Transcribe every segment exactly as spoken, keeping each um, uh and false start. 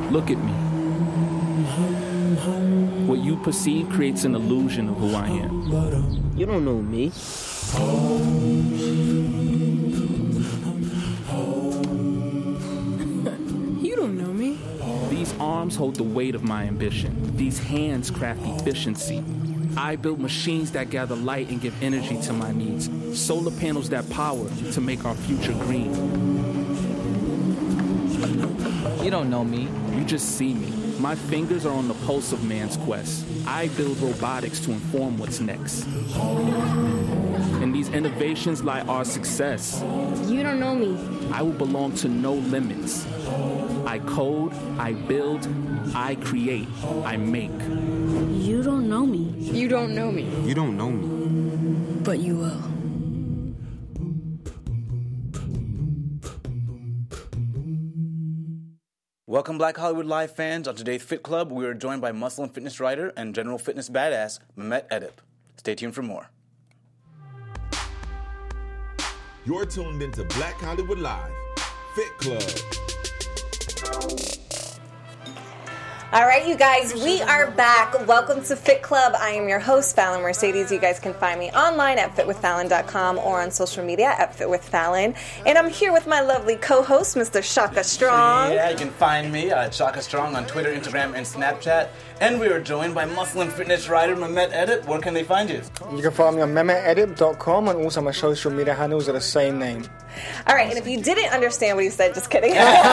Look at me. What you perceive creates an illusion of who I am. You don't know me. You don't know me. These arms hold the weight of my ambition. These hands craft efficiency. I build machines that gather light and give energy to my needs. Solar panels that power to make our future green. You don't know me. You just see me. My fingers are on the pulse of man's quest. I build robotics to inform what's next. In these innovations lie our success. You don't know me. I will belong to no limits. I code, I build, I create, I make. You don't know me. You don't know me. You don't know me. But you will. Welcome, Black Hollywood Live fans. On today's Fit Club, we are joined by muscle and fitness writer and general fitness badass, Mehmet Edip. Stay tuned for more. You're tuned into Black Hollywood Live, Fit Club. All right, you guys, we are back. Welcome to Fit Club. I am your host, Fallon Mercedes. You guys can find me online at fit with fallon dot com or on social media at fit with fallon. And I'm here with my lovely co-host, Mister Shaka Strong. Yeah, you can find me at Shaka Strong on Twitter, Instagram, and Snapchat. And we are joined by muscle and fitness writer Mehmet Edip. Where can they find you? You can find me on mehmet edip dot com, and also my social media handles are the same name. All right, and if you didn't understand what he said, just kidding.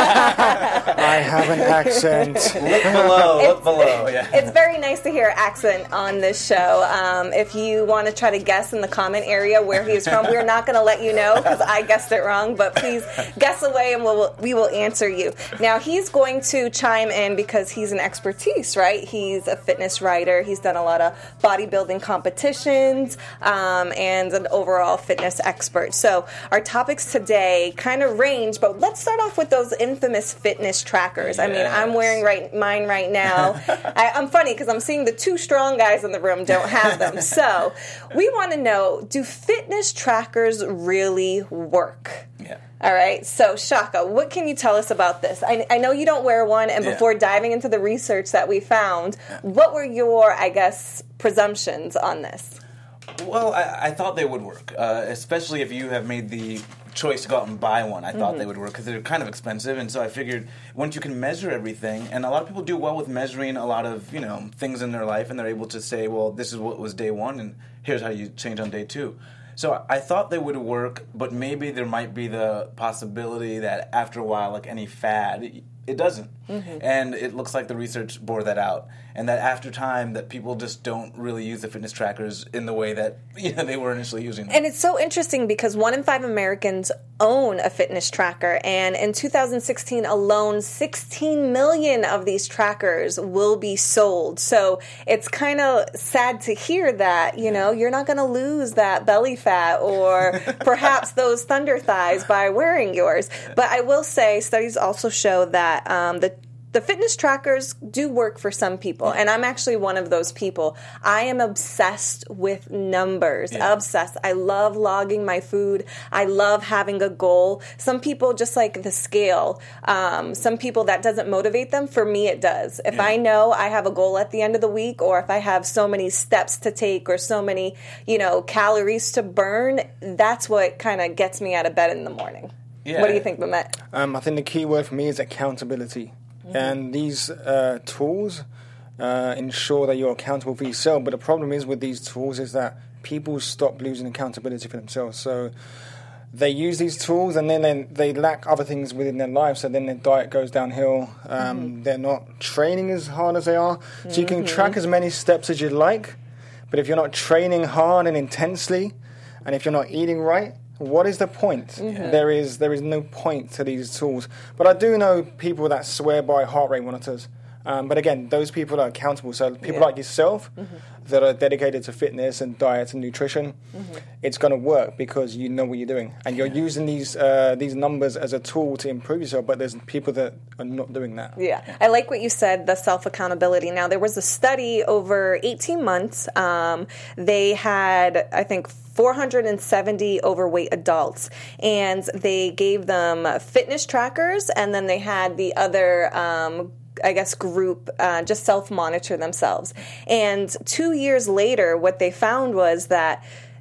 I have an accent. Look below, look below. Yeah. It's very nice to hear accent on this show. Um, if you want to try to guess in the comment area where he is from, we're not going to let you know because I guessed it wrong, but please guess away and we'll, we will answer you. Now, he's going to chime in because he's an expertise, right? He's a fitness writer. He's done a lot of bodybuilding competitions um, and an overall fitness expert. So our topics today kind of range, but let's start off with those infamous fitness trackers. Yes. I mean, I'm wearing right mine right now. I, I'm funny because I'm seeing the two strong guys in the room don't have them. So we want to know, do fitness trackers really work? Yeah. All right. So, Shaka, what can you tell us about this? I, I know you don't wear one, and Yeah. before diving into the research that we found, Yeah. what were your, I guess, presumptions on this? Well, I, I thought they would work, uh, especially if you have made the choice to go out and buy one. I thought Mm-hmm. they would work because they're kind of expensive, and so I figured once you can measure everything, and a lot of people do well with measuring a lot of, you know, things in their life, and they're able to say, well, this is what was day one, and here's how you change on day two. So I thought they would work, but maybe there might be the possibility that after a while, like any fad, it doesn't. Mm-hmm. And it looks like the research bore that out. And that after time, that people just don't really use the fitness trackers in the way that, you know, they were initially using them. And it's so interesting because one in five Americans own a fitness tracker. And in two thousand sixteen alone, sixteen million of these trackers will be sold. So it's kind of sad to hear that, you know, you're not going to lose that belly fat or perhaps those thunder thighs by wearing yours. But I will say studies also show that um, the The fitness trackers do work for some people, and I'm actually one of those people. I am obsessed with numbers, Yeah. obsessed. I love logging my food. I love having a goal. Some people just like the scale. Um, some people that doesn't motivate them. For me, it does. If Yeah. I know I have a goal at the end of the week, or if I have so many steps to take or so many, you know, calories to burn, that's what kind of gets me out of bed in the morning. Yeah. What do you think, Mehmet? Um, I think the key word for me is accountability. Mm-hmm. And these uh, tools uh, ensure that you're accountable for yourself. But the problem is with these tools is that people stop losing accountability for themselves. So they use these tools and then they, they lack other things within their life. So then their diet goes downhill. Um, mm-hmm. They're not training as hard as they are. So mm-hmm. you can track as many steps as you like. But if you're not training hard and intensely, and if you're not eating right, what is the point? Mm-hmm. There is there is no point to these tools. But I do know people that swear by heart rate monitors. Um, but again, those people are accountable. So people yeah. like yourself mm-hmm. that are dedicated to fitness and diet and nutrition, mm-hmm. it's going to work because you know what you're doing. And you're using these uh, these numbers as a tool to improve yourself, but there's people that are not doing that. Yeah. yeah. I like what you said, the self-accountability. Now, there was a study over eighteen months. Um, they had, I think, four hundred seventy overweight adults, and they gave them fitness trackers, and then they had the other um I guess, group uh, just self-monitor themselves. And two years later, what they found was that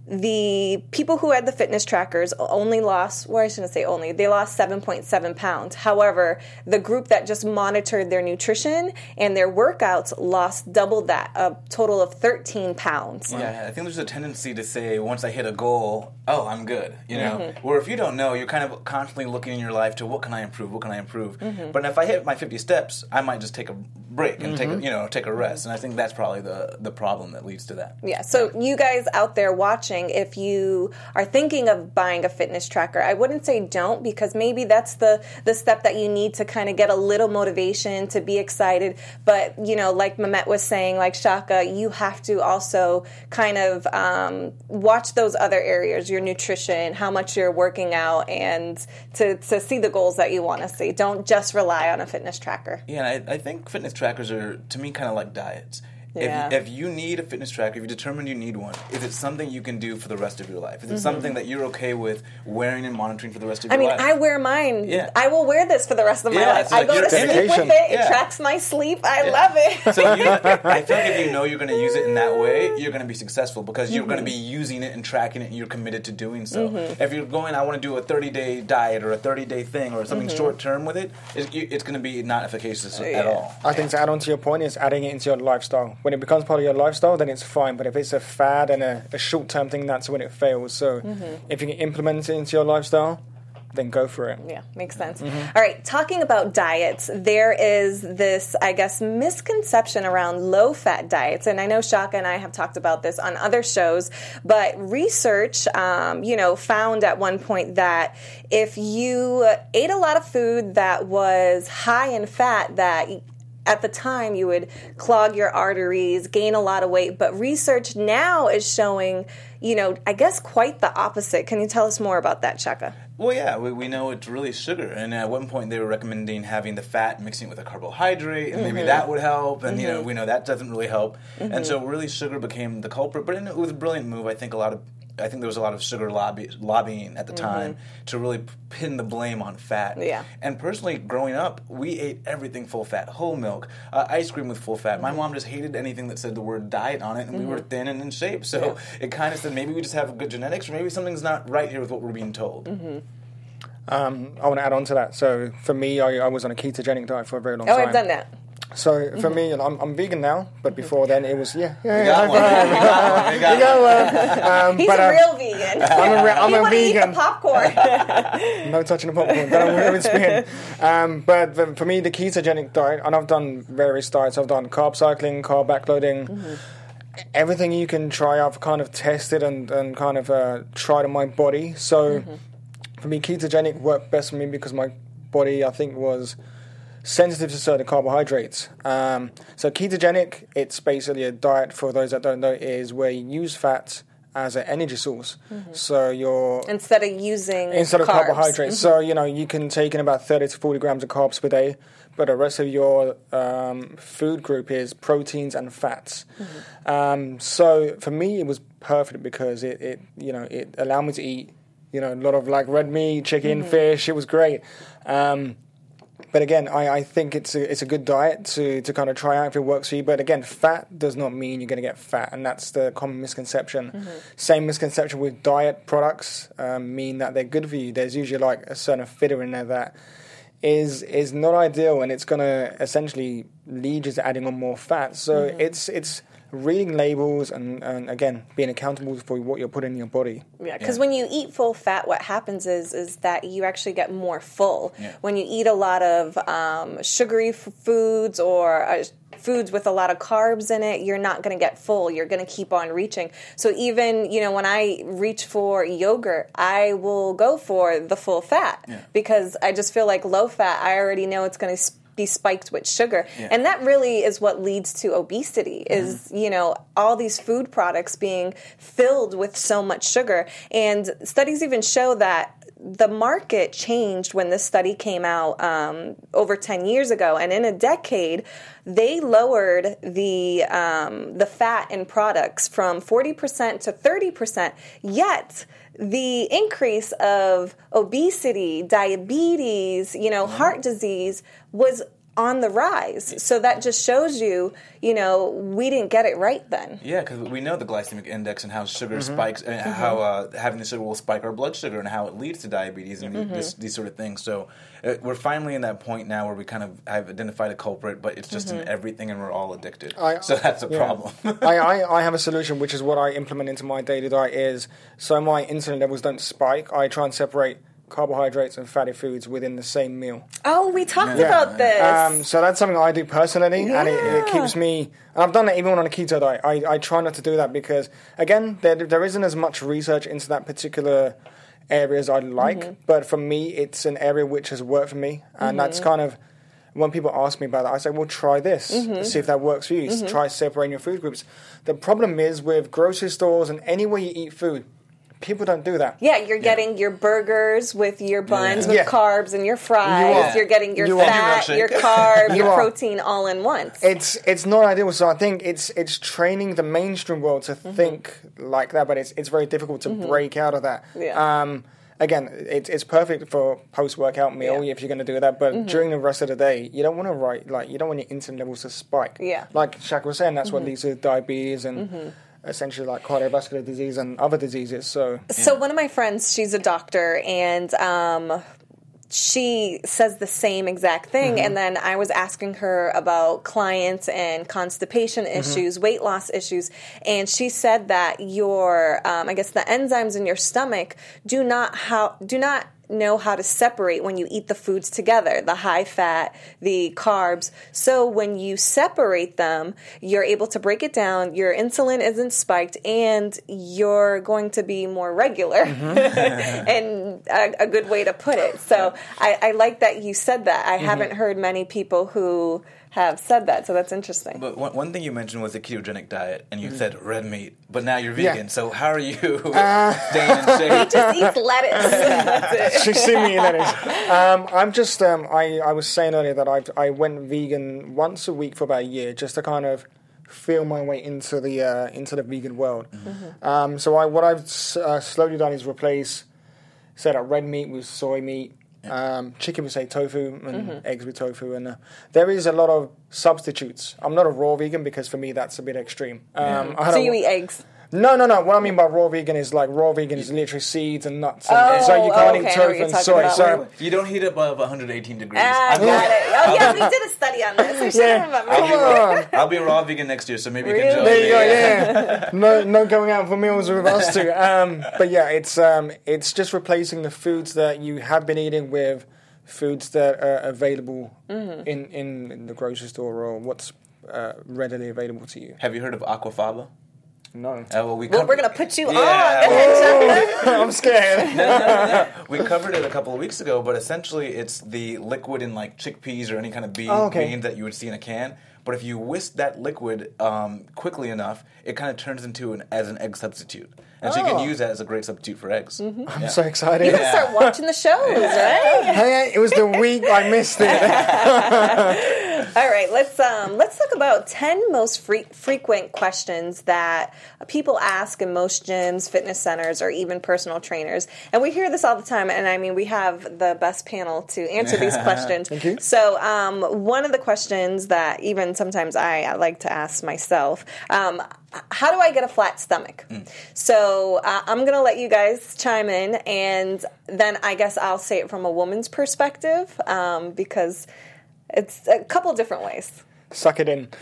the people who had the fitness trackers only lost, well, I shouldn't say only, they lost seven point seven pounds. However, the group that just monitored their nutrition and their workouts lost double that, a total of thirteen pounds. Yeah, I think there's a tendency to say, once I hit a goal, oh, I'm good, you know? Mm-hmm. Where if you don't know, you're kind of constantly looking in your life to what can I improve, what can I improve? Mm-hmm. But if I hit my fifty steps, I might just take a break and mm-hmm. take a, you know, take a rest. And I think that's probably the, the problem that leads to that. Yeah, so you guys out there watching, if you are thinking of buying a fitness tracker, I wouldn't say don't, because maybe that's the, the step that you need to kind of get a little motivation to be excited. But, you know, like Mehmet was saying, like Shaka, you have to also kind of um, watch those other areas, your nutrition, how much you're working out, and to, to see the goals that you want to see. Don't just rely on a fitness tracker. Yeah, and I, I think fitness trackers are, to me, kind of like diets. Yeah. If, if you need a fitness tracker, if you determine you need one, is it something you can do for the rest of your life? Is it mm-hmm. something that you're okay with wearing and monitoring for the rest of I your mean, life? I mean, I wear mine. Yeah. I will wear this for the rest of my yeah, life. so I go to sleep dedication. with it. Yeah. It tracks my sleep. I yeah. love it. So you, I feel like if you know you're going to use it in that way, you're going to be successful, because you're mm-hmm. going to be using it and tracking it, and you're committed to doing so. Mm-hmm. If you're going, I want to do a thirty-day diet or a thirty-day thing or something mm-hmm. short-term with it, it's, it's going to be not efficacious yeah. at all. I think to add on to your point is adding it into your lifestyle. When it becomes part of your lifestyle, then it's fine. But if it's a fad and a, a short-term thing, that's when it fails. So mm-hmm. if you can implement it into your lifestyle, then go for it. Yeah, makes sense. Mm-hmm. All right, talking about diets, there is this, I guess, misconception around low-fat diets. And I know Shaka and I have talked about this on other shows, but research, um, you know, found at one point that if you ate a lot of food that was high in fat, that at the time you would clog your arteries, gain a lot of weight. But research now is showing, you know, I guess quite the opposite. Can you tell us more about that, Shaka? Well, yeah, we, we know it's really sugar. And at one point they were recommending having the fat, mixing it with a carbohydrate, and mm-hmm. maybe that would help. And, mm-hmm. you know, we know that doesn't really help. Mm-hmm. And so really sugar became the culprit. But it was a brilliant move. I think a lot of I think there was a lot of sugar lobby, lobbying at the mm-hmm. time to really pin the blame on fat. Yeah. And personally, growing up, we ate everything full fat, whole milk, uh, ice cream with full fat. Mm-hmm. My mom just hated anything that said the word diet on it, and mm-hmm. we were thin and in shape. So yeah. it kind of said maybe we just have good genetics, or maybe something's not right here with what we're being told. Mm-hmm. Um, I want to add on to that. So for me, I, I was on a ketogenic diet for a very long oh, time. Oh, I've done that. So for mm-hmm. me, you know, I'm, I'm vegan now, but before then it was yeah, yeah, we yeah. got one. We got one. We got one. Um, He's but, a uh, real vegan. I'm a, re- I'm he a want to eat vegan. the popcorn. No touching the popcorn. Don't have it spin. Um, but for, for me, the ketogenic diet, and I've done various diets. I've done carb cycling, carb backloading. Mm-hmm. Everything you can try, I've kind of tested and, and kind of uh, tried on my body. So mm-hmm. for me, ketogenic worked best for me because my body, I think, was sensitive to certain carbohydrates. Um, so ketogenic, it's basically a diet, for those that don't know, is where you use fat as an energy source. Mm-hmm. So you're instead of using instead of carbs. carbohydrates. Mm-hmm. So you know you can take in about thirty to forty grams of carbs per day, but the rest of your um, food group is proteins and fats. Mm-hmm. Um, so for me, it was perfect because it, it you know it allowed me to eat you know a lot of like red meat, chicken, mm-hmm. fish. It was great. Um, But again, I, I think it's a, it's a good diet to, to kind of try out if it works for you. But again, fat does not mean you're going to get fat, and that's the common misconception. Mm-hmm. Same misconception with diet products um, mean that they're good for you. There's usually like a certain filler in there that is is not ideal, and it's going to essentially lead you to adding on more fat. So mm-hmm. it's it's reading labels and, and, again, being accountable for what you're putting in your body. Yeah, because yeah. when you eat full fat, what happens is is that you actually get more full. Yeah. When you eat a lot of um, sugary f- foods or uh, foods with a lot of carbs in it, you're not going to get full. You're going to keep on reaching. So even, you know, when I reach for yogurt, I will go for the full fat yeah. because I just feel like low fat, I already know it's going to sp- be spiked with sugar. Yeah. And that really is what leads to obesity is, mm-hmm. you know, all these food products being filled with so much sugar. And studies even show that the market changed when this study came out um, over ten years ago. And in a decade, they lowered the um, the fat in products from forty percent to thirty percent. Yet the increase of obesity, diabetes, you know, heart disease was on the rise. So that just shows you, you know, we didn't get it right then. Yeah, because we know the glycemic index and how sugar Mm-hmm. spikes, and Mm-hmm. how uh, having the sugar will spike our blood sugar, and how it leads to diabetes and Mm-hmm. this, these sort of things. So uh, we're finally in that point now where we kind of have identified a culprit, but it's just Mm-hmm. in everything, and we're all addicted. I- so that's a yeah. problem. I, I, I have a solution, which is what I implement into my daily diet, is so my insulin levels don't spike, I try and separate carbohydrates and fatty foods within the same meal. Oh, we talked Yeah. about this. Um, so that's something I do personally, and it, it Yeah. keeps me. And I've done that even on a keto diet. I, I try not to do that because, again, there there isn't as much research into that particular area as I'd like. Mm-hmm. But for me, it's an area which has worked for me, and Mm-hmm. that's kind of when people ask me about that. I say, well, try this, Mm-hmm. see if that works for you. Try separating your food groups. The problem is with grocery stores and anywhere you eat food, people don't do that. Yeah, you're getting your burgers with your buns Yeah. with Yeah. carbs and your fries. You are. You're getting your You are. fat, Milkshake. your carb, You your are. protein all in once. It's it's not ideal. So I think it's it's training the mainstream world to Mm-hmm. think like that, but it's it's very difficult to break out of that. Yeah. Um, again, it's it's perfect for post workout meal Yeah. Mm-hmm. if you're going to do that. But during the rest of the day, you don't want to write like you don't want your insulin levels to spike. Yeah. Like Shaq was saying, that's Mm-hmm. what leads to diabetes and essentially like cardiovascular disease and other diseases. So So one of my friends, she's a doctor, and um, she says the same exact thing. Mm-hmm. And then I was asking her about clients and constipation Mm-hmm. issues, weight loss issues, and she said that your, um, I guess, the enzymes in your stomach do not how do not know how to separate when you eat the foods together, the high fat, the carbs. So when you separate them, you're able to break it down, your insulin isn't spiked, and you're going to be more regular. And a, a good way to put it. So I, I like that you said that. I haven't heard many people who have said that, so that's interesting. But one, one thing you mentioned was the ketogenic diet, and you Mm-hmm. said red meat, but now you're Yeah. vegan. So how are you Uh, staying in shape? Just eats lettuce. That's it. She's seen me in that is. Um, I'm just. Um, I I was saying earlier that I I went vegan once a week for about a year just to kind of feel my way into the uh, into the vegan world. Um, so I what I've s- uh, slowly done is replace, set up red meat with soy meat. Um, chicken with say tofu and eggs with tofu, and uh, there is a lot of substitutes. I'm not a raw vegan because for me that's a bit extreme. Um, I So don't- you eat eggs. No, no, no. What I mean by raw vegan is like raw vegan is literally seeds and nuts. And, Oh, so you can't okay, I eat know what tofu you're and talking soy. about. So You don't heat above one hundred eighteen degrees. Ah, I'll, be, got it. Oh, yeah, we did a study on this. We should Yeah. remember. I'll, be Come raw, on. I'll be raw vegan next year, so maybe you Really? can join There me. you go. Yeah, no, no going out for meals with us too. Um, but yeah, it's um, it's just replacing the foods that you have been eating with foods that are available Mm-hmm. in, in in the grocery store or what's uh, readily available to you. Have you heard of aquafaba? No, Uh, well, we Well, covered- we're going to put you Yeah. on. Go ahead, Chuck. I'm scared. We covered it a couple of weeks ago, but essentially it's the liquid in like chickpeas or any kind of bean, Oh, okay. bean that you would see in a can. But if you whisk that liquid um, quickly enough, it kind of turns into an as an egg substitute, and so you Oh. can use that as a great substitute for eggs. Mm-hmm. I'm Yeah. so excited. You can start watching the shows, right? Hey, it was the week I missed it. All right, let's um, let's talk about ten most fre- frequent questions that people ask in most gyms, fitness centers, or even personal trainers. And we hear this all the time. And I mean, we have the best panel to answer these questions. Thank you. So um, one of the questions that even sometimes I, I like to ask myself. Um, How do I get a flat stomach? Mm. So uh, I'm going to let you guys chime in, and then I guess I'll say it from a woman's perspective um, because it's a couple different ways. Suck it in.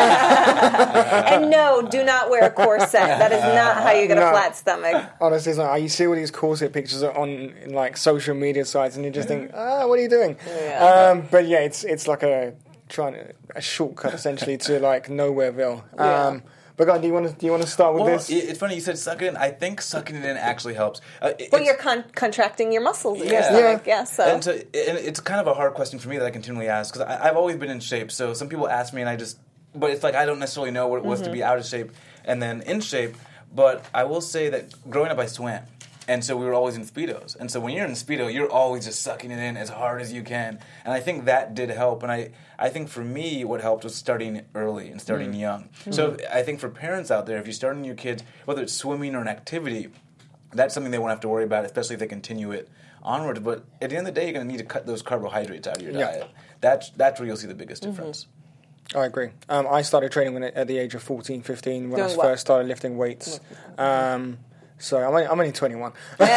And no, do not wear a corset. That is not how you get a No. flat stomach. Honestly, it's like, you see all these corset pictures on in, like social media sites, and you just think, ah, what are you doing? Yeah. Um, but yeah, it's it's like a trying to, a shortcut essentially to like Nowhereville. Yeah. Um, but God, do you want to do you want to start with Well, this? it- it's funny you said suck it in. I think sucking it in actually helps. Uh, it- Well, it's- you're con- contracting your muscles in your Yeah. stomach. Yeah, so. And, so, and it's kind of a hard question for me that I continually ask because I've always been in shape. So some people ask me, and I just, but it's like I don't necessarily know what it was Mm-hmm. to be out of shape and then in shape. But I will say that growing up, I swam. And so we were always in Speedos. And so when you're in Speedo, you're always just sucking it in as hard as you can. And I think that did help. And I, I think for me, what helped was starting early and starting Mm-hmm. young. So I think for parents out there, if you're starting your kids, whether it's swimming or an activity, that's something they won't have to worry about, especially if they continue it onwards. But at the end of the day, you're going to need to cut those carbohydrates out of your Yeah. diet. That's that's where you'll see the biggest difference. I agree. Um, I started training when, at the age of fourteen, fifteen when Doing I what? first started lifting weights. Um, so I'm only, I'm only twenty-one.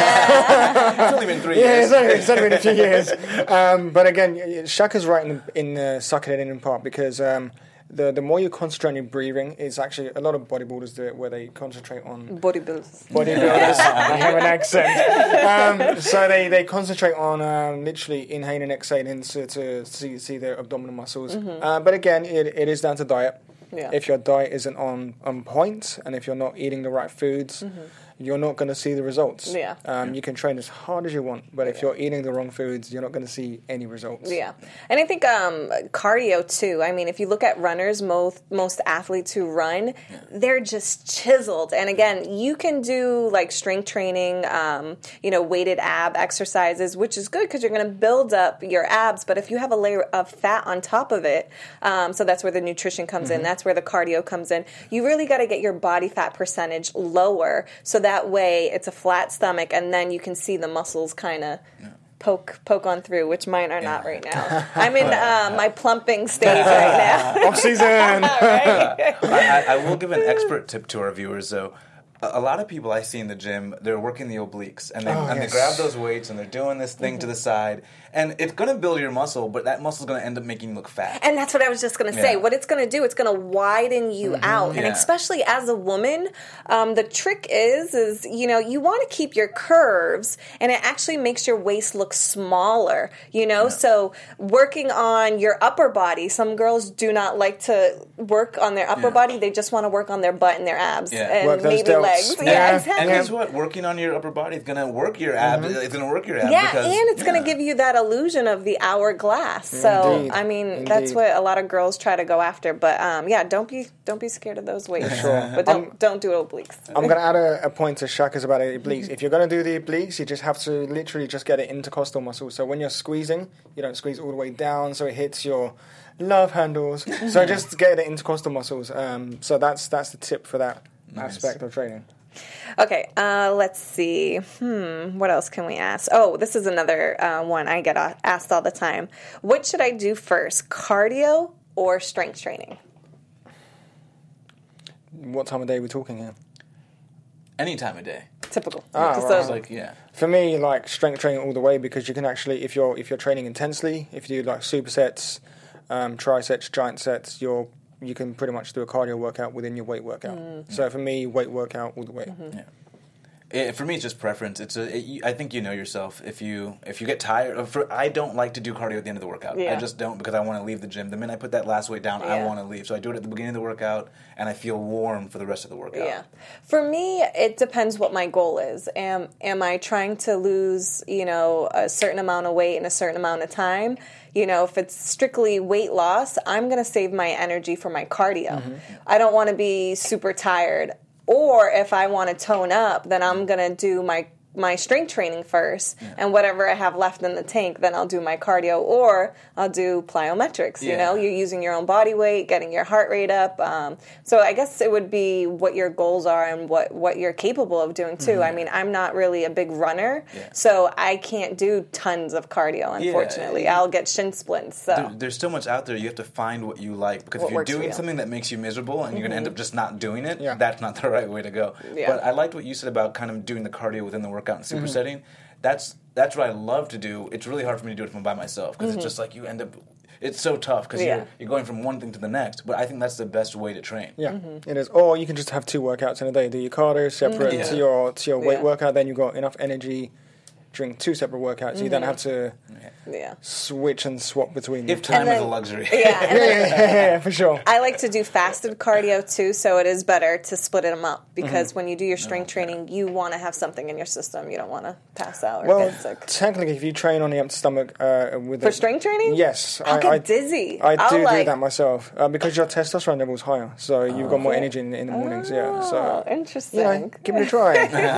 It's only been three Yeah, years. it's only, it's only been a few years. Um, but again, Shaka's right in the, in the sucking it in in part because um, the the more you concentrate on your breathing, it's actually a lot of bodybuilders do it where they concentrate on Bodybuilders. bodybuilders. I have an accent. Um, so they, they concentrate on um, literally inhaling, exhaling to, to see see their abdominal muscles. Uh, but again, it, it is down to diet. Yeah. If your diet isn't on, on point and if you're not eating the right foods, you're not going to see the results. Yeah. Um, you can train as hard as you want, but if you're eating the wrong foods, you're not going to see any results. Yeah, and I think um, cardio too. I mean, if you look at runners, most most athletes who run, they're just chiseled. And again, you can do like strength training, um, you know, weighted ab exercises, which is good because you're going to build up your abs. But if you have a layer of fat on top of it, um, so that's where the nutrition comes in. That's where the cardio comes in. You really got to get your body fat percentage lower, so that way it's a flat stomach, and then you can see the muscles kind of poke poke on through, which mine are not right now. I'm in uh, my plumping stage right now. Off season. I, I, I will give an expert tip to our viewers, though. A, a lot of people I see in the gym, they're working the obliques, and they Oh, and yes. they grab those weights, and they're doing this thing to the side, and it's going to build your muscle, but that muscle's going to end up making you look fat. And that's what I was just going to say. Yeah. What it's going to do, it's going to widen you out. And Yeah. especially as a woman, um, the trick is, is, you know, you want to keep your curves, and it actually makes your waist look smaller, you know? So working on your upper body, some girls do not like to work on their upper Yeah. body. They just want to work on their butt and their abs Yeah. and Work those maybe delts. legs. Yeah. Yeah, And exactly. And guess what? Working on your upper body is going to work your abs. It's going to work your abs. Yeah, because, and it's going yeah. to give you that illusion of the hourglass. So, Indeed. I mean, that's Indeed. what a lot of girls try to go after. But um, yeah, don't be don't be scared of those weights. Sure. But don't don't do obliques. I'm going to add a, a point to Shaka's about the obliques. If you're going to do the obliques, you just have to literally just get an intercostal muscle. So when you're squeezing, you don't squeeze all the way down so it hits your love handles. So just get the intercostal muscles. Um, so that's that's the tip for that Nice. aspect of training. Okay, uh, let's see. Hmm, what else can we ask? Oh, this is another uh, one I get a- asked all the time. What should I do first, cardio or strength training? What time of day are we talking here? Any time of day. Typical. Ah, Just right. a- It's like, yeah. For me, like strength training all the way because you can actually, if you're if you're training intensely, if you do like supersets, um, trisets, giant sets, you're you can pretty much do a cardio workout within your weight workout. So for me, weight workout all the way. Yeah. It, for me, it's just preference. It's a. It, you- I think you know yourself. If you if you get tired, of- for I don't like to do cardio at the end of the workout. Yeah. I just don't because I want to leave the gym. The minute I put that last weight down, I Yeah. want to leave. So I do it at the beginning of the workout, and I feel warm for the rest of the workout. Yeah. For me, it depends what my goal is. Am am I trying to lose, you know, a certain amount of weight in a certain amount of time? You know, if it's strictly weight loss, I'm going to save my energy for my cardio. I don't want to be super tired. Or if I want to tone up, then I'm going to do my my strength training first, and whatever I have left in the tank, then I'll do my cardio, or I'll do plyometrics. You Yeah. know, you're using your own body weight, getting your heart rate up. Um, so I guess it would be what your goals are and what, what you're capable of doing too. Mm-hmm. I mean, I'm not really a big runner, Yeah. so I can't do tons of cardio. Unfortunately, yeah. I'll get shin splints. So There, there's so much out there. You have to find what you like because What if you're works for doing you. something that makes you miserable and you're going to end up just not doing it, Yeah. that's not the right way to go. Yeah. But I liked what you said about kind of doing the cardio within the workout and Mm-hmm. supersetting. That's that's what I love to do. It's really hard for me to do it from by myself because it's just like you end up. It's so tough because Mm-hmm. Yeah. you're, you're going from one thing to the next. But I think that's the best way to train. Yeah, it is. Or you can just have two workouts in a day. Do your cardio separate Mhm. to Yeah. your to your weight Yeah. workout. Then you've got enough energy during two separate workouts. You don't have to yeah. switch and swap between If them. time And is a then- luxury. Yeah, and Yeah, then yeah, yeah, yeah, for sure. I like to do fasted cardio too, so it is better to split them up because when you do your strength training, you want to have something in your system. You don't want to pass out or Well, get sick. technically, if you train on the empty stomach uh, with For a- strength training? yes, I'll I, get I, dizzy. I I'll do do like- that myself uh, because your testosterone level is higher, so you've got more energy in, in the mornings. Yeah, Oh, so interesting. you know, give it a try.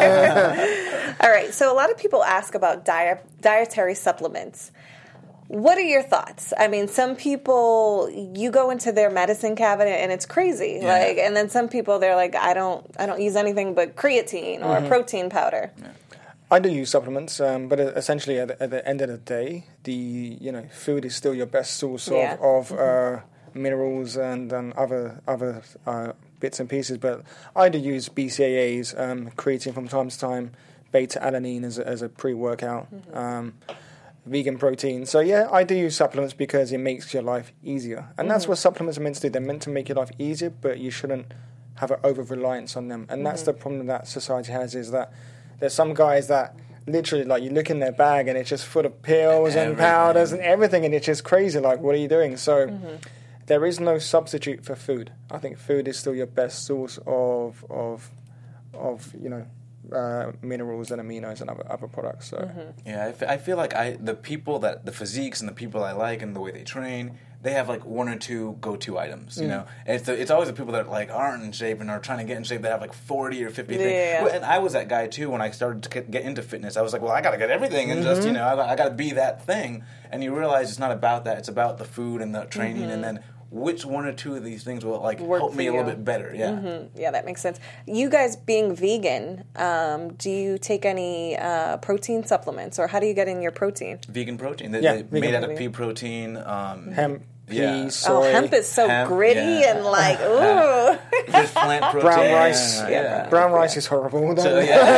All right, so a lot of people ask about diet, dietary supplements. What are your thoughts? I mean, some people, you go into their medicine cabinet and it's crazy. Yeah. Like, and then some people, they're like, I don't, I don't use anything but creatine or Mm-hmm. protein powder. I do use supplements, um, but essentially at the, at the end of the day, the you know food is still your best source of, Yeah. of uh, minerals and, and other other uh, bits and pieces. But I do use B C A As, um, creatine from time to time, beta alanine as a, as a pre-workout, mm-hmm. um, vegan protein. So yeah, I do use supplements because it makes your life easier, and mm-hmm. that's what supplements are meant to do. They're meant to make your life easier, but you shouldn't have an over-reliance on them. And mm-hmm. that's the problem that society has, is that there's some guys that literally, like, you look in their bag and it's just full of pills and, and powders and everything, and it's just crazy. Like, what are you doing? So mm-hmm. there is no substitute for food. I think food is still your best source of of of you know uh, minerals and aminos and other other products. So mm-hmm. yeah, I, f- I feel like I the people that the physiques and the people I like and the way they train, they have like one or two go-to items, you mm. know. And it's the, it's always the people that like aren't in shape and are trying to get in shape that have like forty or fifty yeah. things. Well, and I was that guy too when I started to get, get into fitness. I was like, well, I got to get everything and mm-hmm. just, you know, I, I got to be that thing. And you realize it's not about that. It's about the food and the training, mm-hmm. and then which one or two of these things will like Work help me you. a little bit better. Yeah, mm-hmm. yeah, that makes sense. You guys being vegan, um, do you take any uh, protein supplements, or how do you get in your protein? Vegan protein. They, yeah, they vegan made out of protein. pea protein, um, hemp. Yeah. Soy. Oh, hemp is so Hemp, gritty yeah. and like, ooh. Just plant protein. Brown rice. Yeah. Yeah. yeah. Brown rice is horrible. So,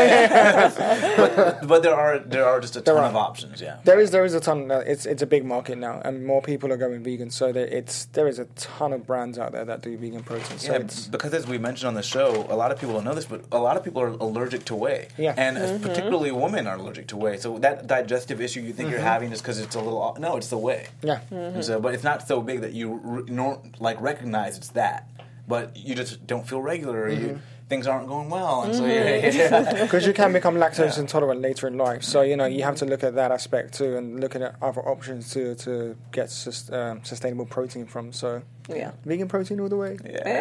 yeah. but, but there are there are just a ton There of are. options. Yeah. There is there is a ton. Uh, it's it's a big market now, and more people are going vegan. So there, it's there is a ton of brands out there that do vegan protein. So Yeah, it's, because as we mentioned on the show, a lot of people don't know this, but a lot of people are allergic to whey. Yeah. And Mm-hmm. particularly women are allergic to whey. So that digestive issue you think Mm-hmm. you're having is because it's a little off. No, it's the whey. yeah. Mm-hmm. And so, but it's not so big that you re- nor, like recognize it's that. But you just don't feel regular. Or you, things aren't going well. And so Mm-hmm. you're, yeah. Because you can become lactose intolerant later in life. So, you know, you have to look at that aspect too, and looking at other options to, to get sus- um, sustainable protein from. So, Yeah. vegan protein all the way.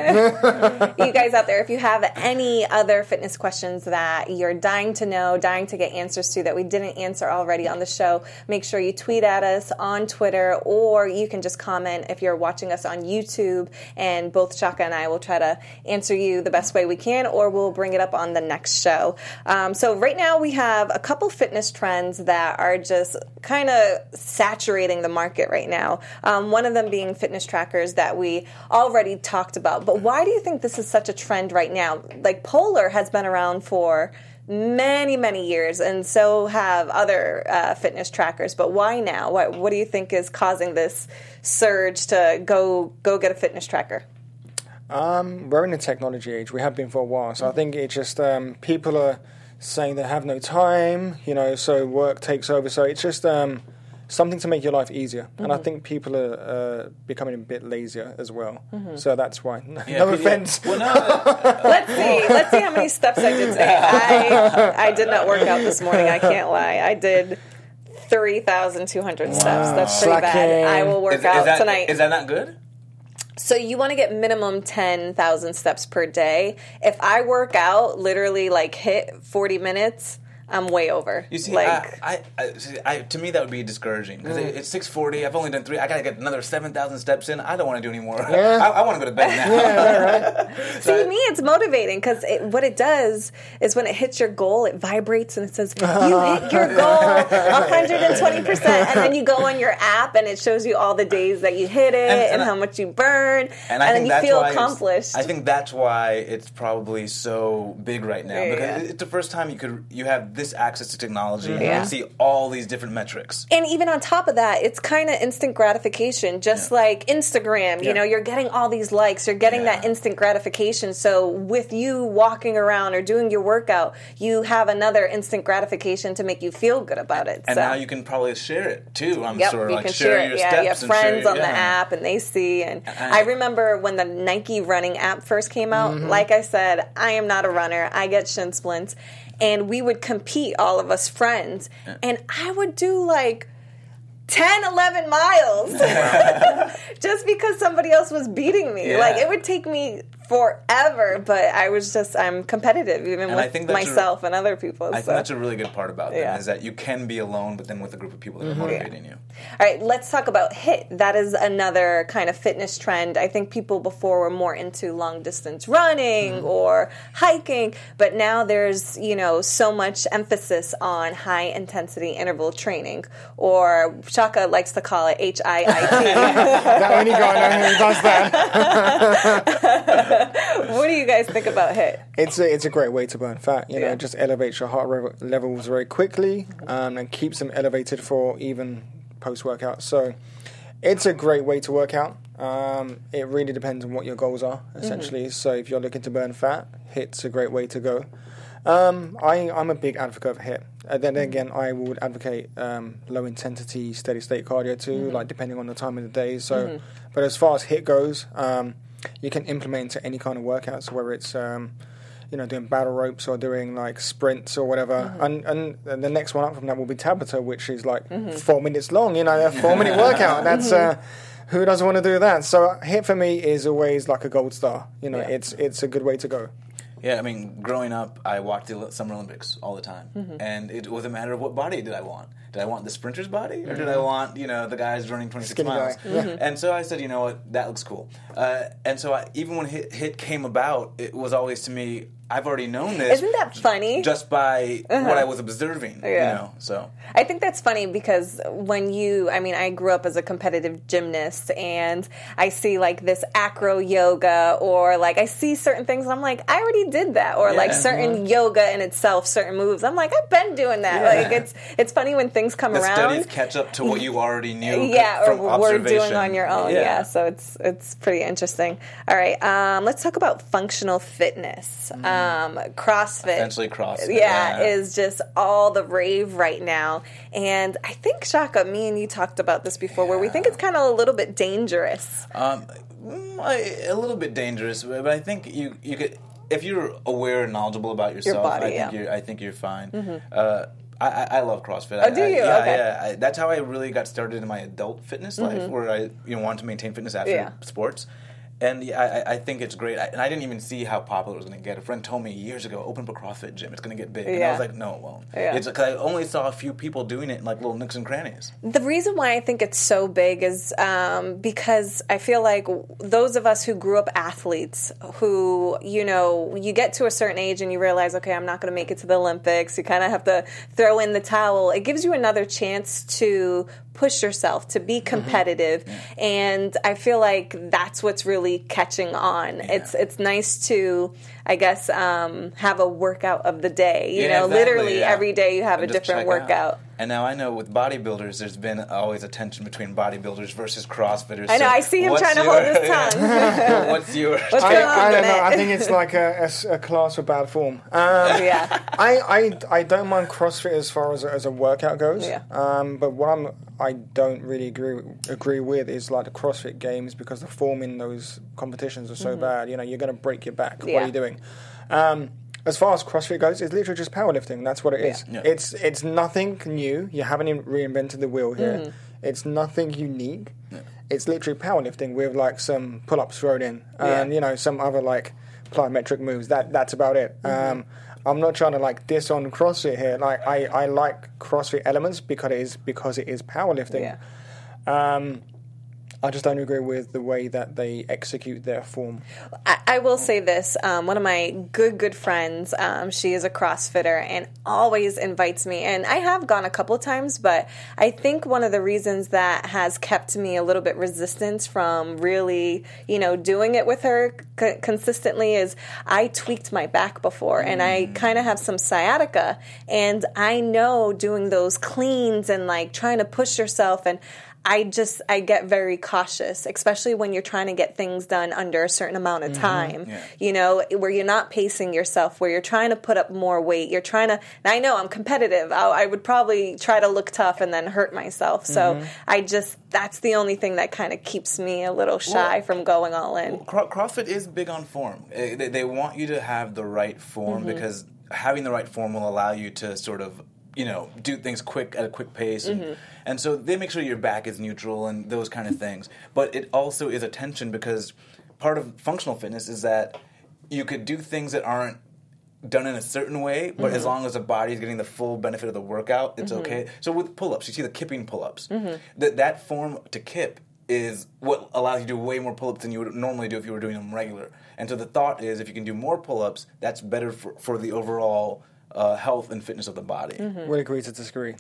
You guys out there, if you have any other fitness questions that you're dying to know, dying to get answers to that we didn't answer already on the show, make sure you tweet at us on Twitter, or you can just comment if you're watching us on YouTube, and both Shaka and I will try to answer you the best way we can, or we'll bring it up on the next show. Um, so right now we have a couple fitness trends that are just kind of saturating the market right now. Um, one of them being fitness trackers that we already talked about. But why do you think this is such a trend right now? Like, Polar has been around for many, many years, and so have other uh, fitness trackers. But why now? What, what do you think is causing this surge to go go get a fitness tracker? Um, we're in a technology age. We have been for a while. So I think it just, um, people are saying they have no time, you know, so work takes over. So it's just um, something to make your life easier. Mm-hmm. And I think people are uh, becoming a bit lazier as well. Mm-hmm. So that's why. Yeah, no yeah. offense. Well, no, Let's see. Let's see how many steps I did today. I, I did not work out this morning. I can't lie. I did three thousand two hundred steps. That's pretty Slacking. bad. I will work is, out is that, tonight. Is that not good? So you want to get minimum ten thousand steps per day. If I work out, literally like hit forty minutes, I'm way over. You see, like, I, I, I, see, I, to me that would be discouraging because mm. it, it's six forty. I've only done three. I gotta get another seven thousand steps in. I don't want to do any more. Yeah. I, I want to go to bed now. Yeah, right. See, to me, it's motivating because it, what it does is when it hits your goal, it vibrates and it says, you hit your goal one hundred twenty percent. And then you go on your app and it shows you all the days that you hit it and, and, and I, how much you burn. And, I and think then you that's feel why accomplished. I think that's why it's probably so big right now. Yeah. Because it's the first time you could you have this access to technology Yeah. and see all these different metrics. And even on top of that, it's kind of instant gratification, just Yeah. like Instagram. You Yeah. know, you're getting all these likes, you're getting Yeah. that instant gratification. So with you walking around or doing your workout, you have another instant gratification to make you feel good about it. And so. now you can probably share it too. I'm Yep, sure, you like can share, share it. your Yeah, steps you have and share friends it, on the yeah. app, and they see. And I- I remember when the Nike running app first came out. Mm-hmm. Like I said, I am not a runner. I get shin splints, and we would compete, all of us friends, and I would do like ten, eleven miles just because somebody else was beating me. Yeah. Like, it would take me forever, but I was just, I'm competitive even And I with think that's myself a, and other people. I so. think that's a really good part about them, Yeah. is that you can be alone, but then with a group of people that are motivating you. All right, let's talk about HIIT. That is another kind of fitness trend. I think people before were more into long distance running Mm-hmm. or hiking, but now there's, you know, so much emphasis on high intensity interval training, or Shaka likes to call it H I I T. The only guy I know who does that. What do you guys think about HIIT? It's a, it's a great way to burn fat. You know, Yeah. it just elevates your heart re- levels very quickly um, and keeps them elevated for even post-workout. So it's a great way to work out. Um, it really depends on what your goals are, essentially. Mm-hmm. So if you're looking to burn fat, HIIT's a great way to go. Um, I, I'm a big advocate of HIIT. And then again, I would advocate um, low-intensity, steady-state cardio too, mm-hmm. like depending on the time of the day. So, mm-hmm. But as far as HIIT goes, um, you can implement into any kind of workouts, whether it's um, you know, doing battle ropes or doing like sprints or whatever. Mm-hmm. And, and and the next one up from that will be Tabata, which is like mm-hmm. four minutes long. You know, a four-minute workout. That's uh, who doesn't want to do that? So HIIT for me is always like a gold star. You know, yeah. it's it's a good way to go. Yeah, I mean, growing up, I watched the Summer Olympics all the time, mm-hmm. and it was a matter of what body did I want. Did I want the sprinter's body, or mm-hmm. did I want, you know, the guys running twenty-six Skinny miles? Mm-hmm. And so I said, you know what, that looks cool. Uh, and so I, even when HIIT, HIIT came about, it was always to me, I've already known this. Isn't that funny? Just by uh-huh. what I was observing, yeah. you know. So I think that's funny because when you, I mean, I grew up as a competitive gymnast, and I see like this acro yoga, or like I see certain things, and I'm like, I already did that, or yeah. like certain uh-huh. yoga in itself, certain moves. I'm like, I've been doing that. Yeah. Like it's it's funny when things come the around. Studies catch up to what you already knew. Yeah, from or we're observation. doing on your own. Yeah. yeah, so it's it's pretty interesting. All right, um, let's talk about functional fitness. Mm. Um, CrossFit. Essentially CrossFit. Yeah, yeah, is just all the rave right now. And I think, Shaka, me and you talked about this before, yeah. where we think it's kind of a little bit dangerous. Um, a little bit dangerous, but I think you you could, if you're aware and knowledgeable about yourself, your body, I think yeah. you're I think you're fine. Mm-hmm. Uh, I, I love CrossFit. Oh, do I, you? I, yeah, okay. yeah. I, that's how I really got started in my adult fitness life, mm-hmm. where I you know wanted to maintain fitness after yeah. sports. And yeah, I, I think it's great. I, and I didn't even see how popular it was going to get. A friend told me years ago, open up a CrossFit gym. It's going to get big. And yeah. I was like, no, it won't. Yeah. It's because I only saw a few people doing it in like little nooks and crannies. The reason why I think it's so big is um, because I feel like those of us who grew up athletes, who, you know, you get to a certain age and you realize, okay, I'm not going to make it to the Olympics. You kind of have to throw in the towel. It gives you another chance to push yourself, to be competitive. Mm-hmm. Yeah. And I feel like that's what's really catching on. Yeah. It's it's nice to, I guess, um, have a workout of the day. You yeah, know, exactly, literally yeah. every day you have and a different workout. Out. And now I know with bodybuilders, there's been always a tension between bodybuilders versus CrossFitters. I know, so I see him trying to your, hold his tongue. what's your... What's I, going on, I don't know. Bennett? I think it's like a, a, a class of bad form. Um, yeah. I, I, I don't mind CrossFit as far as a, as a workout goes. Yeah. Um, but what I'm I don't really agree agree with is like the CrossFit Games, because the form in those competitions are so mm-hmm. bad. You know, you're going to break your back. Yeah. What are you doing? Um, As far as CrossFit goes, it's literally just powerlifting. That's what it is. Yeah. Yeah. It's it's nothing new. You haven't even reinvented the wheel here. Mm. It's nothing unique. Yeah. It's literally powerlifting with like some pull-ups thrown in, and yeah. you know some other like plyometric moves. That that's about it. Mm-hmm. Um, I'm not trying to like diss on CrossFit here. Like I, I like CrossFit elements because it is because it is powerlifting. Yeah. Um, I just don't agree with the way that they execute their form. I, I will say this. Um, one of my good, good friends, um, she is a CrossFitter and always invites me. And I have gone a couple of times, but I think one of the reasons that has kept me a little bit resistant from really, you know, doing it with her c- consistently is I tweaked my back before mm. and I kind of have some sciatica. And I know doing those cleans and like trying to push yourself, and I just, I get very cautious, especially when you're trying to get things done under a certain amount of time, mm-hmm. yeah. you know, where you're not pacing yourself, where you're trying to put up more weight. You're trying to, and I know I'm competitive. I, I would probably try to look tough and then hurt myself. So mm-hmm. I just, that's the only thing that kind of keeps me a little shy well, from going all in. Well, CrossFit is big on form. They, they want you to have the right form mm-hmm. because having the right form will allow you to sort of, you know, do things quick at a quick pace. And, mm-hmm. and so they make sure your back is neutral and those kind of things. But it also is a tension because part of functional fitness is that you could do things that aren't done in a certain way, but mm-hmm. as long as the body is getting the full benefit of the workout, it's mm-hmm. okay. So with pull-ups, you see the kipping pull-ups. Mm-hmm. That that form to kip is what allows you to do way more pull-ups than you would normally do if you were doing them regular. And so the thought is, if you can do more pull-ups, that's better for, for the overall uh, health and fitness of the body. Mm-hmm. We'll agree to disagree.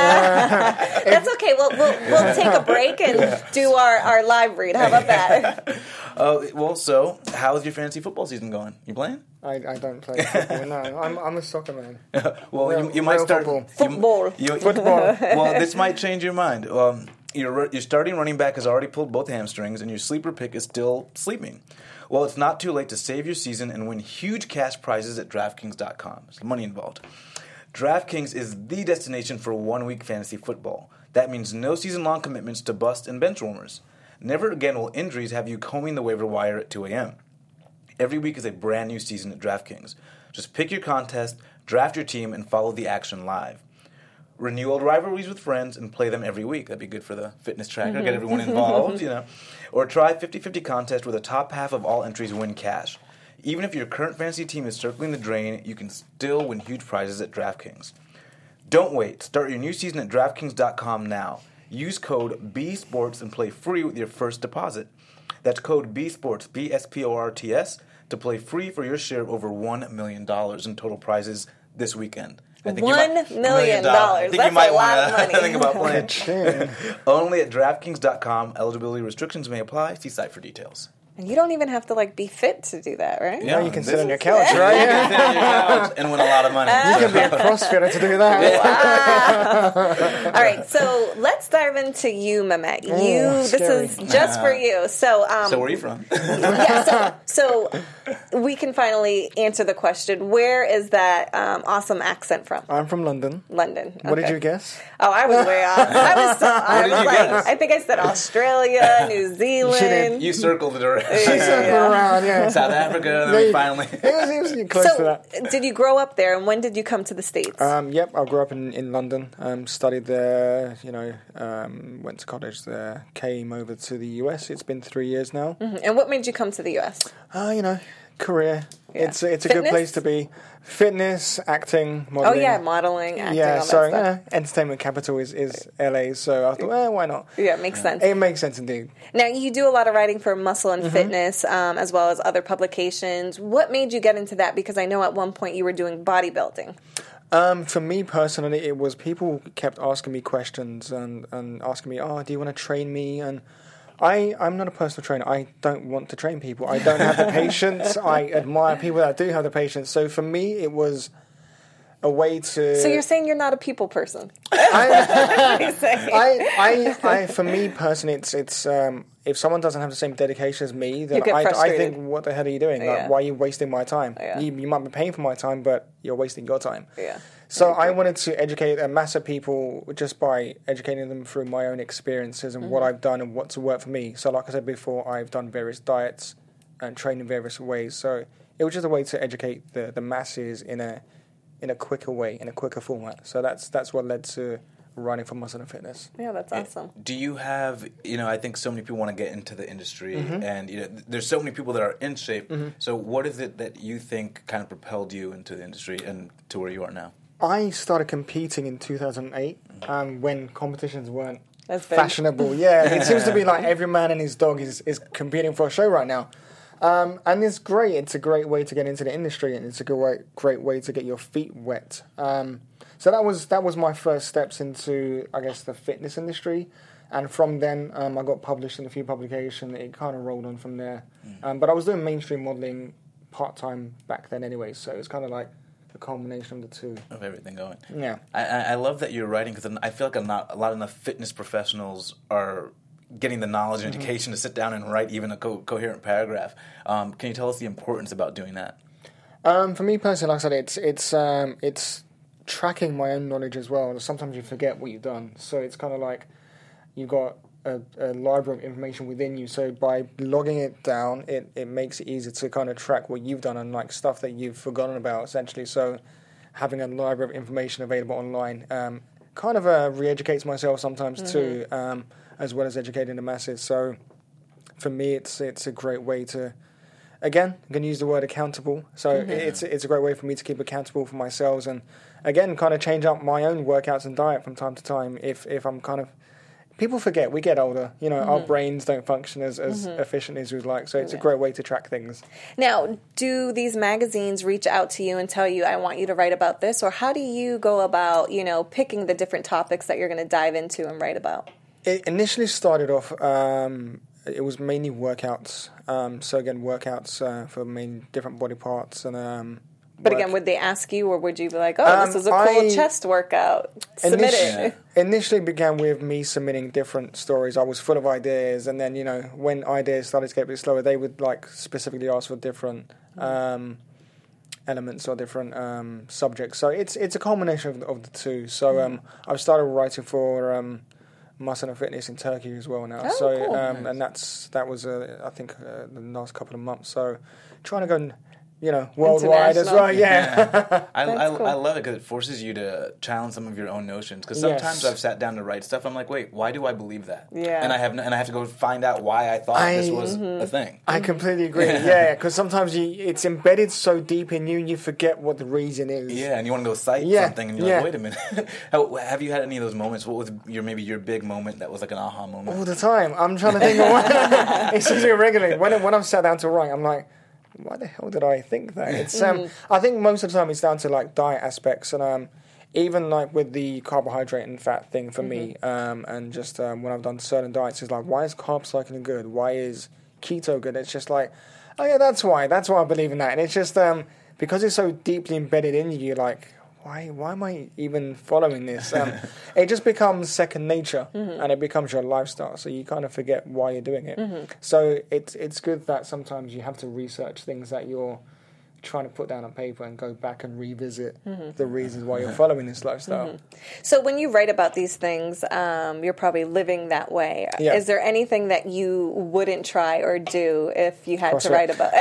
That's okay. We'll, we'll, we'll take a break and yes. do our, our live read. How about that? uh, well, so how's your fantasy football season going? You playing? I, I don't play football, no. I'm, I'm a soccer man. well, real, you, you might start... Football. Football. You, you, football. Well, this might change your mind. Um, your, your starting running back has already pulled both hamstrings, and your sleeper pick is still sleeping. Well, it's not too late to save your season and win huge cash prizes at DraftKings dot com. There's money involved. DraftKings is the destination for one-week fantasy football. That means no season-long commitments to bust and bench warmers. Never again will injuries have you combing the waiver wire at two a.m. Every week is a brand new season at DraftKings. Just pick your contest, draft your team, and follow the action live. Renew old rivalries with friends and play them every week. That'd be good for the fitness tracker, mm-hmm. get everyone involved, you know. Or try fifty-fifty contest where the top half of all entries win cash. Even if your current fantasy team is circling the drain, you can still win huge prizes at DraftKings. Don't wait. Start your new season at DraftKings dot com now. Use code B Sports and play free with your first deposit. That's code B Sports, B S P O R T S, to play free for your share of over one million dollars in total prizes this weekend. I think One you might, million dollars. I think That's you might a lot want of money. to think about playing. Only at DraftKings dot com. Eligibility restrictions may apply. See site for details. And you don't even have to like be fit to do that, right? Yeah, you can sit on your couch, right? You can sit on your couch and win a lot of money. You can be a CrossFitter to do that. Wow. All right, so let's dive into you, Mehmet. You, oh, this scary. is just for you. So, um, so where are you from? yeah, so, so we can finally answer the question: where is that um, awesome accent from? I'm from London. London. Okay. What did you guess? Oh, I was way off. I was. So, I did was you like, guess? I think I said Australia, New Zealand. You circled the direction. She circled around, yeah. South Africa, and then we finally. It was, it was close so, to that. Did you grow up there, and when did you come to the States? Um, yep, I grew up in, in London, um, studied there, you know, um, went to college there, came over to the U S. It's been three years now. Mm-hmm. And what made you come to the U S? Uh, you know, career. Yeah. It's, it's a Fitness? good place to be. Fitness, acting, modeling. Oh, yeah, modeling, acting, yeah, all so, that stuff. Yeah, entertainment capital is, is L A, so I thought, well, why not? Yeah, it makes sense. It makes sense indeed. Now, you do a lot of writing for Muscle and Mm-hmm. Fitness, um, as well as other publications. What made you get into that? Because I know at one point you were doing bodybuilding. Um, for me personally, it was people kept asking me questions and, and asking me, oh, do you want to train me? And I, I'm not a personal trainer. I don't want to train people. I don't have the patience. I admire people that do have the patience. So for me, it was a way to... So you're saying you're not a people person? I, I, I, I, for me personally, it's it's um, if someone doesn't have the same dedication as me, then I, I think, what the hell are you doing? Like, yeah. why are you wasting my time? Yeah. You, you might be paying for my time, but you're wasting your time. Yeah. So I wanted to educate a mass of people just by educating them through my own experiences and mm-hmm. what I've done and what's worked for me. So like I said before, I've done various diets and trained in various ways. So it was just a way to educate the, the masses in a in a quicker way, in a quicker format. So that's that's what led to running for Muscle and Fitness. Yeah, that's awesome. Do you have, you know, I think so many people want to get into the industry mm-hmm. and, you know, there's so many people that are in shape. Mm-hmm. So what is it that you think kind of propelled you into the industry and to where you are now? I started competing in two thousand eight um, when competitions weren't That's big. fashionable. Yeah, it seems to be like every man and his dog is, is competing for a show right now. Um, and it's great. It's a great way to get into the industry, and it's a great, great way to get your feet wet. Um, so that was that was my first steps into, I guess, the fitness industry. And from then, um, I got published in a few publications. It kind of rolled on from there. Mm. Um, but I was doing mainstream modeling part-time back then anyway, so it's kind of like the culmination of the two. Of everything going. Yeah. I, I love that you're writing, because I feel like I'm not, a lot of the fitness professionals are getting the knowledge and mm-hmm. education to sit down and write even a co- coherent paragraph. Um, can you tell us the importance about doing that? Um, for me personally, like I said, it's it's um, it's tracking my own knowledge as well. Sometimes you forget what you've done, so it's kind of like you've got a, a library of information within you. So by logging it down, it, it makes it easier to kind of track what you've done and like stuff that you've forgotten about, essentially. So having a library of information available online um, kind of uh, re-educates myself sometimes mm-hmm. too, um, as well as educating the masses. So for me, it's it's a great way to. Again, I'm going to use the word accountable. So mm-hmm. it's it's a great way for me to keep accountable for myself, and again, kind of change up my own workouts and diet from time to time. If if I'm kind of people forget, we get older. You know, mm-hmm. our brains don't function as, as mm-hmm. efficiently as we'd like. So it's yeah. a great way to track things. Now, do these magazines reach out to you and tell you, I want you to write about this? Or how do you go about, you know, picking the different topics that you're going to dive into and write about? It initially started off, um, it was mainly workouts. Um, so again, workouts uh, for main different body parts and... Um, But again, would they ask you, or would you be like, "Oh, um, this is a cool I, chest workout. Submit initially, it." Initially, began with me submitting different stories. I was full of ideas, and then you know, when ideas started to get a bit slower, they would like specifically ask for different um, elements or different um, subjects. So it's it's a combination of the, of the two. So um, I've started writing for um, Muscle and Fitness in Turkey as well now. Oh, so cool. um, Nice. and that's that was uh, I think uh, the last couple of months. So trying to go. And, you know, worldwide as well, yeah. yeah. I, I, cool. I love it because it forces you to challenge some of your own notions. Because sometimes Yes. I've sat down to write stuff, I'm like, wait, why do I believe that? Yeah. And I have no, and I have to go find out why I thought I- this was Mm-hmm. a thing. I completely agree. Yeah, because sometimes you, it's embedded so deep in you, you forget what the reason is. Yeah, and you want to go cite Yeah, something, and you're yeah. like, wait a minute. How, have you had any of those moments? What was your maybe your big moment that was like an aha moment? All the time. I'm trying to think of one. It's usually regularly. When, when I'm sat down to write, I'm like, why the hell did I think that? It's um, I think most of the time it's down to like diet aspects, and um, even like with the carbohydrate and fat thing for me, um, and just um, when I've done certain diets, it's like, why is carb cycling good? Why is keto good? It's just like, oh yeah, that's why. That's why I believe in that. And it's just um, because it's so deeply embedded in you, you're like, why why am I even following this? Um, it just becomes second nature, mm-hmm. and it becomes your lifestyle. So you kind of forget why you're doing it. Mm-hmm. So it's it's good that sometimes you have to research things that you're trying to put down on paper and go back and revisit mm-hmm. the reasons why you're following this lifestyle. Mm-hmm. So when you write about these things, um, you're probably living that way. Yeah. Is there anything that you wouldn't try or do if you had Cross to it. write about?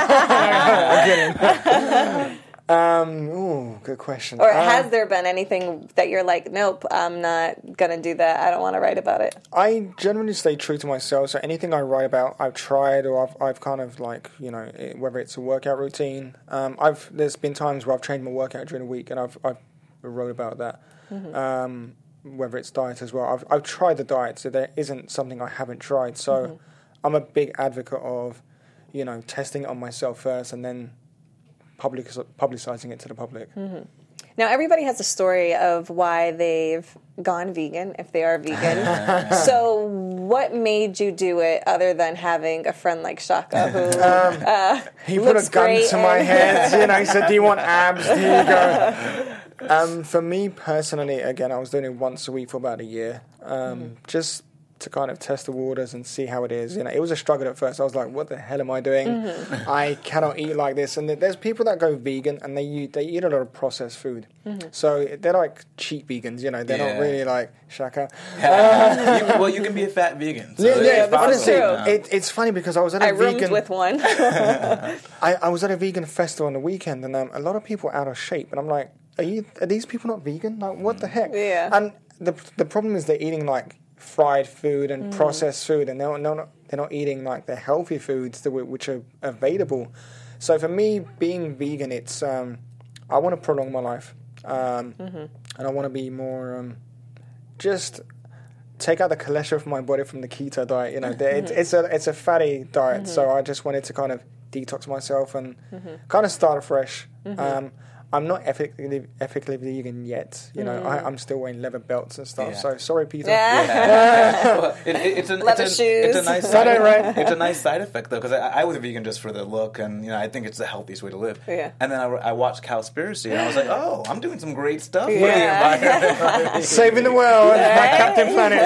I'm kidding. Um, ooh, good question. Or um, has there been anything that you're like, nope, I'm not going to do that. I don't want to write about it. I generally stay true to myself. So anything I write about, I've tried, or I've I've kind of like, you know, it, whether it's a workout routine. Um, I've there's been times where I've trained my workout during the week, and I've I've wrote about that. Mm-hmm. Um, whether it's diet as well, I've I've tried the diet, so there isn't something I haven't tried. So mm-hmm. I'm a big advocate of, you know, testing it on myself first, and then public publicizing it to the public. Mm-hmm. Now, everybody has a story of why they've gone vegan, if they are vegan. So what made you do it other than having a friend like Shaka who um, uh, he put a gun to my head, you know, he said, do you want abs? Here you go. Um, for me personally, again, I was doing it once a week for about a year. Um, mm-hmm. Just to kind of test the waters and see how it is. You know, it was a struggle at first. I was like, what the hell am I doing? Mm-hmm. I cannot eat like this. And there's people that go vegan and they eat, they eat a lot of processed food. Mm-hmm. So they're like cheap vegans, you know, they're yeah. not really like Shaka. Uh, you, well, you can be a fat vegan. So yeah, yeah, that's honestly, true. it, it's funny because I was at a I vegan... roomed with one. I, I was at a vegan festival on the weekend, and um, a lot of people are out of shape. And I'm like, are you? Are these people not vegan? Like, what the heck? Yeah. And the the problem is they're eating like fried food and mm. processed food, and they're not they're not eating like the healthy foods that which are available. So for me, being vegan, it's um, I want to prolong my life, um, mm-hmm. and I want to be more um, just take out the cholesterol from my body from the keto diet. You know, mm-hmm. it's, it's a it's a fatty diet, mm-hmm. so I just wanted to kind of detox myself and mm-hmm. kind of start afresh. Mm-hmm. Um, I'm not ethically, ethically vegan yet. You know, mm. I, I'm still wearing leather belts and stuff. Yeah. So sorry, Peter. Yeah. Yeah. Well, it, it, it's, an, leather it's, shoes. A, it's a nice side. Right? It's a nice side effect though, because I, I was vegan just for the look, and you know, I think it's the healthiest way to live. Yeah. And then I, I watched Cowspiracy, and I was like, oh, I'm doing some great stuff. Yeah. For the environment. Saving the world, yeah. my Captain Planet.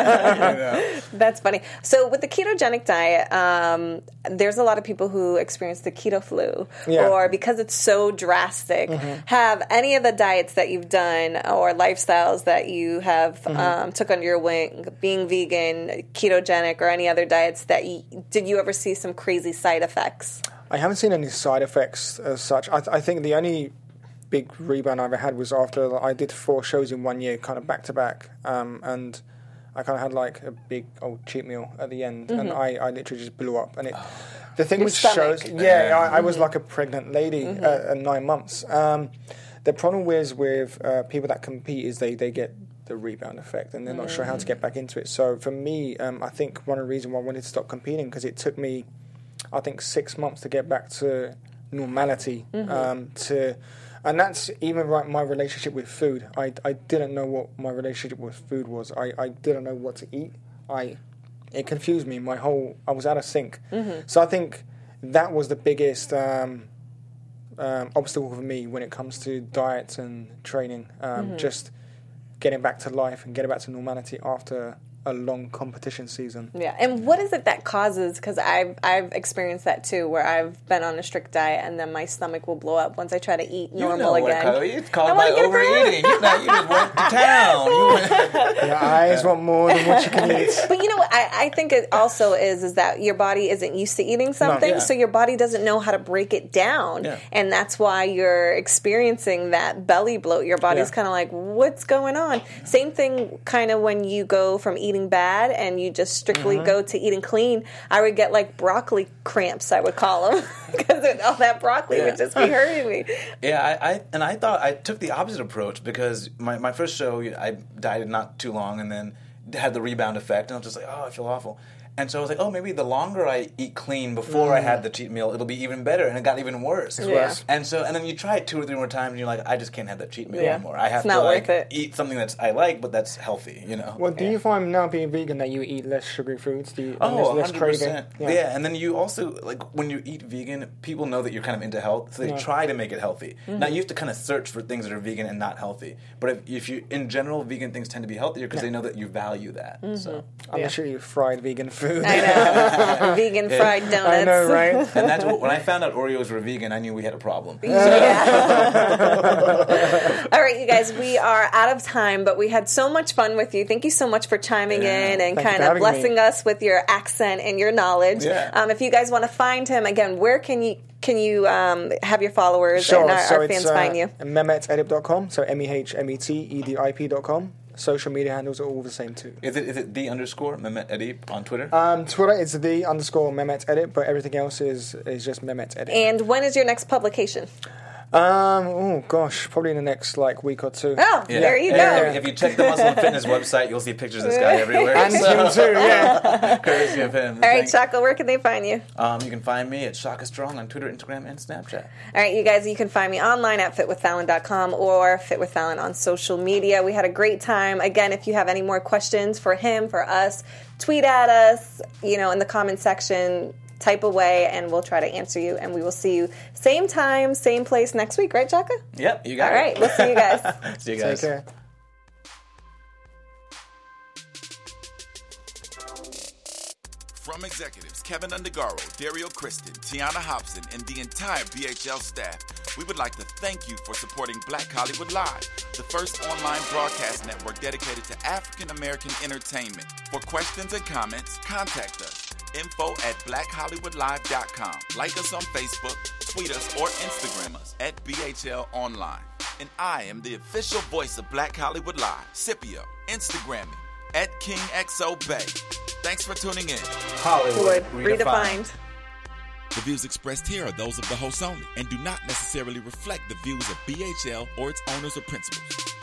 Yeah. That's funny. So with the ketogenic diet, um, there's a lot of people who experience the keto flu, yeah. or because it's so drastic, mm-hmm. have any of the diets that you've done or lifestyles that you have mm-hmm. um, took under your wing, being vegan, ketogenic, or any other diets that you, did you ever see some crazy side effects? I haven't seen any side effects as such. I, th- I think the only big rebound I ever had was after I did four shows in one year, kind of back to back, um, and I kind of had like a big old cheat meal at the end, Mm-hmm. and I, I literally just blew up. And it, the thing Your with stomach. shows, yeah, I, I was Mm-hmm. like a pregnant lady at, at nine months. Um, the problem is with uh, people that compete is they, they get the rebound effect, and they're not sure how to get back into it. So for me, um, I think one of the reasons why I wanted to stop competing, because it took me, I think, six months to get back to normality. Mm-hmm. Um, to, and that's even right. My relationship with food, I, I didn't know what my relationship with food was. I, I didn't know what to eat. I it confused me. My whole I was out of sync. Mm-hmm. So I think that was the biggest um, um, obstacle for me when it comes to diet and training. Um, Mm-hmm. Just getting back to life and getting back to normality after a long competition season. Yeah, and what is it that causes? Because I've I've experienced that too, where I've been on a strict diet and then my stomach will blow up once I try to eat You normal know what, again. Chloe? It's I called wanna by get a burger. overeating. You, know, you just went to town. You went, Your eyes want more than what you can eat. But you know what I, I think it also is is that your body isn't used to eating something, yeah. so your body doesn't know how to break it down, Yeah. and that's why you're experiencing that belly bloat. Your body's Yeah. kind of like, what's going on? Same thing, kind of when you go from eating bad and you just strictly Mm-hmm. go to eating clean. I would get like broccoli cramps, I would call them, because all that broccoli Yeah. would just be hurting me. Yeah, I, I and I thought I took the opposite approach because my, my first show I dieted not too long and then had the rebound effect and I was just like, oh, I feel awful. And so I was like, oh, maybe the longer I eat clean before I had the cheat meal, it'll be even better. And it got even worse. Yeah. And so, and then you try it two or three more times, and you're like, I just can't have that cheat meal Yeah. anymore. I have It's to not like worth it. eat something that's I like, but that's healthy. You know. Well, do you find now being vegan that you eat less sugary foods? Do you, and Oh, there's one less hundred craving? percent. Yeah. and then you also, like, when you eat vegan, people know that you're kind of into health, so they Yeah. try to make it healthy. Mm-hmm. Now, you have to kind of search for things that are vegan and not healthy. But if, if you, in general, vegan things tend to be healthier because they know that you value that. Mm-hmm. So, I'm sure you fried vegan food. I know. Vegan fried donuts. I know, right? and that's what, when I found out Oreos were vegan, I knew we had a problem. All right, you guys, we are out of time, but we had so much fun with you. Thank you so much for chiming Yeah. in and Thank you kind for of having blessing me. us with your accent and your knowledge. Yeah. Um, if you guys want to find him, again, where can you can you um, have your followers Sure. and our, so our it's fans uh, find you? mehmet edip dot com. So M E H M E T E D I P dot com. Social media handles are all the same too. Is it is it the underscore Mehmet Edip on Twitter? Um, Twitter is the underscore Mehmet Edit, but everything else is is just Mehmet Edit. And when is your next publication? Um, oh gosh, probably in the next like week or two. Oh, Yeah. there you Yeah, go. If you check the Muscle and Fitness website, you'll see pictures of this guy everywhere. And So, him too, yeah. courtesy of him. All right, Thank- Shaka, where can they find you? Um, you can find me at Shaka Strong on Twitter, Instagram, and Snapchat. All right, you guys, you can find me online at fit with fallon dot com or Fit with Fallon on social media. We had a great time. Again, if you have any more questions for him, for us, tweet at us, you know, in the comment section, type away, and we'll try to answer you. And we will see you same time, same place next week, right, Shaka? Yep, you got All it. right, we'll see you guys. See you Take guys. care. From executives Kevin Undergaro, Dario Kristen, Tiana Hobson, and the entire B H L staff, we would like to thank you for supporting Black Hollywood Live, the first online broadcast network dedicated to African American entertainment. For questions and comments, contact us. Info at black hollywood live dot com. Like us on Facebook, tweet us, or Instagram us at B H L Online. And I am the official voice of Black Hollywood Live, Scipio. Instagram me at King X O Bay. Thanks for tuning in. Hollywood Redefined. redefined. The views expressed here are those of the host only and do not necessarily reflect the views of B H L or its owners or principals.